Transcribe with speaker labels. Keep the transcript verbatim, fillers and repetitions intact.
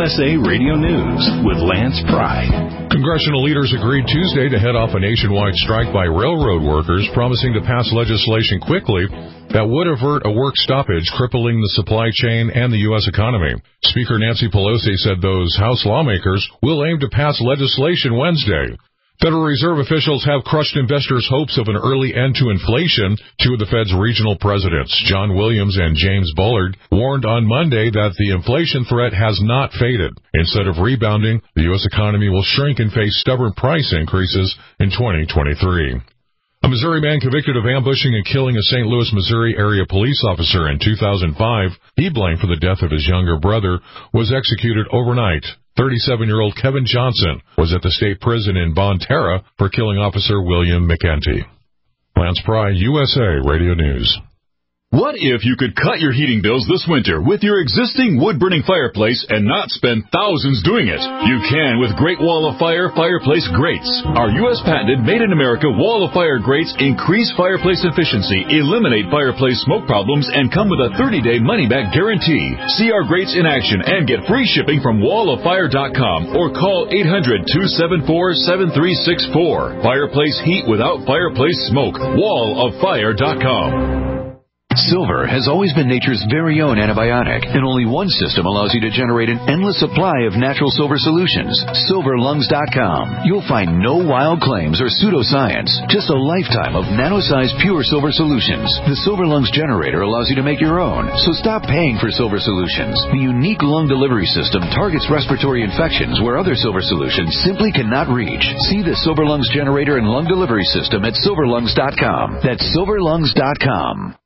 Speaker 1: S A Radio News with Lance Pry.
Speaker 2: Congressional leaders agreed Tuesday to head off a nationwide strike by railroad workers, promising to pass legislation quickly that would avert a work stoppage crippling the supply chain and the U S economy. Speaker Nancy Pelosi said those House lawmakers will aim to pass legislation Wednesday. Federal Reserve officials have crushed investors' hopes of an early end to inflation. Two of the Fed's regional presidents, John Williams and James Bullard, warned on Monday that the inflation threat has not faded. Instead of rebounding, the U S economy will shrink and face stubborn price increases in twenty twenty-three. A Missouri man convicted of ambushing and killing a Saint Louis, Missouri area police officer in two thousand five, he blamed for the death of his younger brother, was executed overnight. thirty-seven-year-old Kevin Johnson was at the state prison in Bonterra for killing Officer William McEntee. Lance Pry, U S A Radio News.
Speaker 3: What if you could cut your heating bills this winter with your existing wood-burning fireplace and not spend thousands doing it? You can with Great Wall of Fire fireplace grates. Our U S patented made-in-America Wall of Fire grates increase fireplace efficiency, eliminate fireplace smoke problems, and come with a thirty-day money-back guarantee. See our grates in action and get free shipping from wall of fire dot com or call eight hundred, two seven four, seven three six four. Fireplace heat without fireplace smoke. wall of fire dot com.
Speaker 4: Silver has always been nature's very own antibiotic, and only one system allows you to generate an endless supply of natural silver solutions. silver lungs dot com. You'll find no wild claims or pseudoscience, just a lifetime of nano-sized pure silver solutions. The Silver Lungs generator allows you to make your own, so stop paying for silver solutions. The unique lung delivery system targets respiratory infections where other silver solutions simply cannot reach. See the Silver Lungs generator and lung delivery system at silver lungs dot com. That's silver lungs dot com.